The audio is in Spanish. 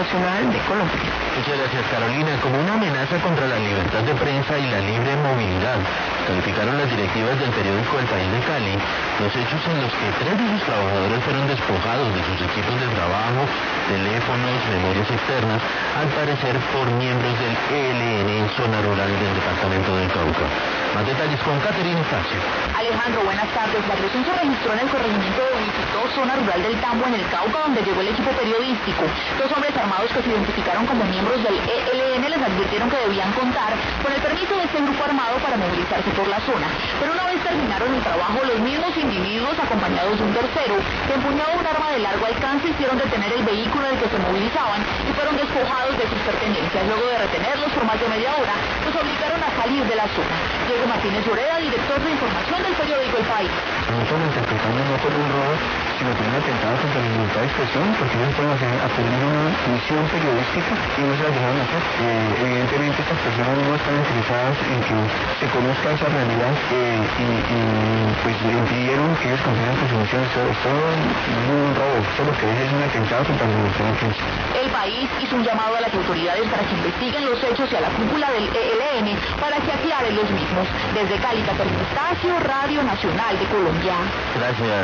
Nacional de Colombia. Muchas gracias, Carolina. Como una amenaza contra la libertad de prensa y la libre movilidad, calificaron las directivas del periódico El País de Cali los hechos en los que 3 de sus trabajadores fueron despojados de sus equipos de trabajo, teléfonos, memorias externas, al parecer por miembros del ELN en zona rural del departamento del Cauca. Más detalles con Caterina Estacio. Alejandro, buenas tardes. La agresión se registró en el corregimiento de Huitito, zona rural del Tambo, en el Cauca, donde llegó el equipo periodístico. 2 hombres armados que se identificaron como miembros del ELN les advirtieron que debían contar con el permiso de este grupo armado para movilizarse por la zona. Pero una vez terminaron el trabajo, los mismos individuos, acompañados de un tercero, que empuñaba un arma de largo alcance, hicieron detener el vehículo en el que se movilizaban y fueron despojados de sus pertenencias. Luego de retenerlos por más de media hora, los obligaron a salir de la zona. Diego Martínez Lloreda, director de información del periódico El País. Nosotros lo interpretamos no como un robo, sino como un atentado contra la libertad de expresión, porque ellos fueron a cumplir una misión periodística y no se la dejaron hacer. Evidentemente estas personas no están interesadas en que se conozca esa realidad y pues impidieron que ellos cumplieran con su misión. Esto no es un robo, esto lo que es un atentado contra la libertad de prensa. El País hizo un llamado a las autoridades para que investiguen los hechos y a la cúpula del ELN para que aclaren los mismos. Desde Cali, Caterina Estacio, Radio Nacional de Colombia. Gracias.